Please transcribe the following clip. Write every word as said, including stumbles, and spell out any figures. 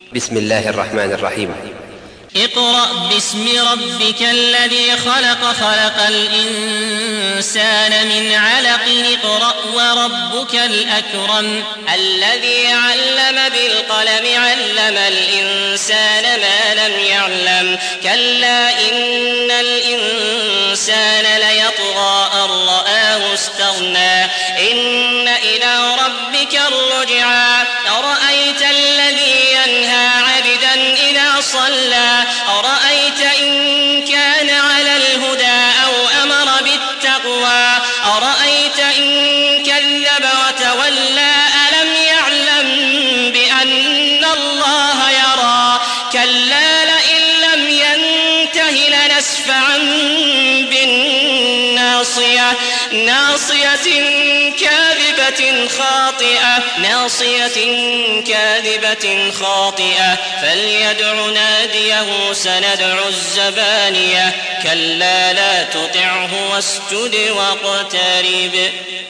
بسم الله الرحمن الرحيم. اقرأ باسم ربك الذي خلق خلق الإنسان من علق اقرأ وربك الأكرم الذي علم بالقلم علم الإنسان ما لم يعلم كلا إن الإنسان ليطغى أن رآه استغنى إن إلى ربك الرجعى أرأيت الذي ينهى عبدا إذا صلى أرأيت إن كان على الهدى أو أمر بالتقوى أرأيت إن كذب وتولى ألم يعلم بأن الله يرى كلا لئن لم ينته لنسفعا بالناصية ناصية كاذبة خاطئة ناصية كاذبة خاطئة فليدع ناديه سندع الزبانية كلا لا تطعه واسجد واقترب.